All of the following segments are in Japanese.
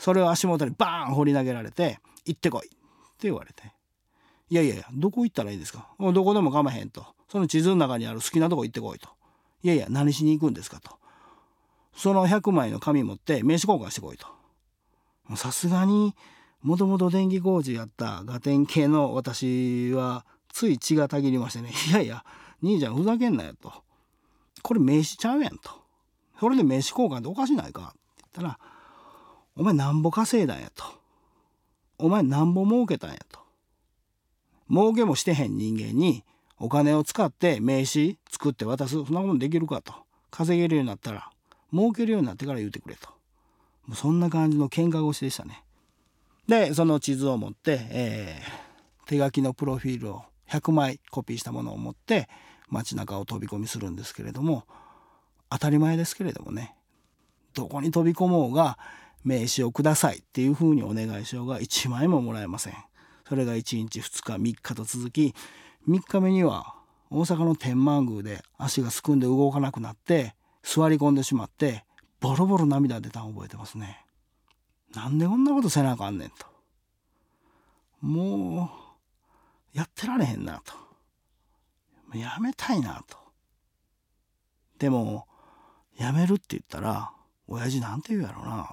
それを足元にバーン放り投げられて、行ってこいって言われて、いやいやいや、どこ行ったらいいですか。どこでも構へんと。その地図の中にある好きなとこ行ってこいと。いやいや、何しに行くんですかと。その100枚の紙持って名刺交換してこいと。さすがにもともと電気工事やったガテン系の私はつい血がたぎりましてね、いやいや兄ちゃんふざけんなよと。これ名刺ちゃうやんと。それで名刺交換っておかしないかって言ったら、お前なんぼ稼いだんやと。お前なんぼ儲けたんやと。儲けもしてへん人間にお金を使って名刺作って渡す、そんなことできるかと。稼げるようになったら、儲けるようになってから言うてくれと。もうそんな感じの喧嘩腰でしたね。でその地図を持って、手書きのプロフィールを100枚コピーしたものを持って街中を飛び込みするんですけれども、当たり前ですけれどもね、どこに飛び込もうが名刺をくださいっていうふうにお願いしようが1枚ももらえません。それが1日2日3日と続き、3日目には大阪の天満宮で足がすくんで動かなくなって座り込んでしまってボロボロ涙出たの覚えてますね。なんでこんなことせなあかんねんと。もうやってられへんなと。やめたいなと。でもやめるって言ったら親父なんて言うやろな。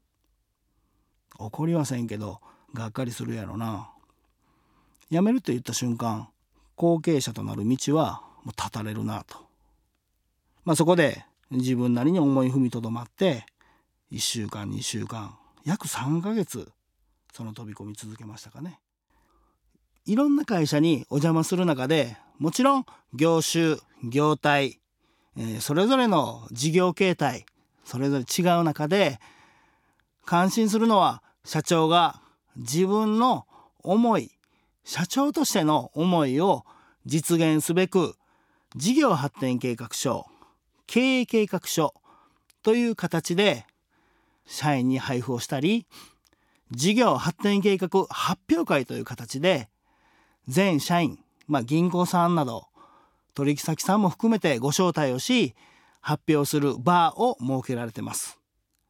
怒りはせんけどがっかりするやろな。やめるって言った瞬間、後継者となる道はもう断たれるなと。そこで自分なりに思い踏みとどまって1週間2週間約3ヶ月その飛び込み続けましたかね。いろんな会社にお邪魔する中で、もちろん業種業態、それぞれの事業形態それぞれ違う中で、感心するのは社長が自分の思い、社長としての思いを実現すべく事業発展計画書、経営計画書という形で社員に配布をしたり、事業発展計画発表会という形で全社員、銀行さんなど取引先さんも含めてご招待をし、発表する場を設けられています。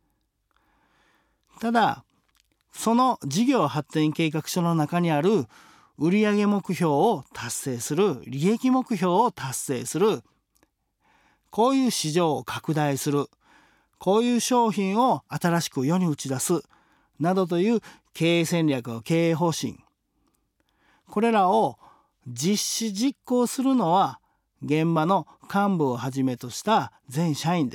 ただその事業発展計画書の中にある売上目標を達成する、利益目標を達成する、こういう市場を拡大する、こういう商品を新しく世に打ち出すなどという経営戦略、経営方針、これらを実施実行するのは現場の幹部をはじめとした全社員です。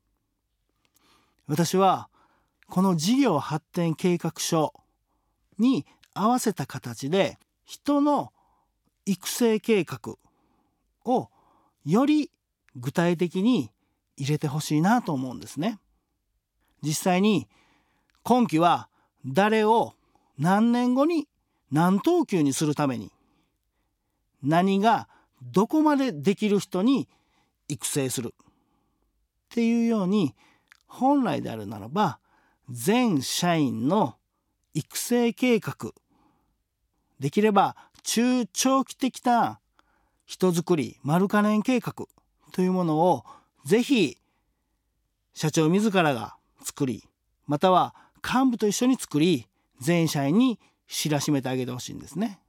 私はこの事業発展計画書に合わせた形で人の育成計画をより具体的に入れてほしいなと思うんですね。実際に今期は誰を何年後に何等級にするために、何がどこまでできる人に育成するっていうように、本来であるならば全社員の育成計画、できれば中長期的な人づくり丸カ年計画というものをぜひ社長自らが作り、または幹部と一緒に作り、全社員に知らしめてあげてほしいんですね。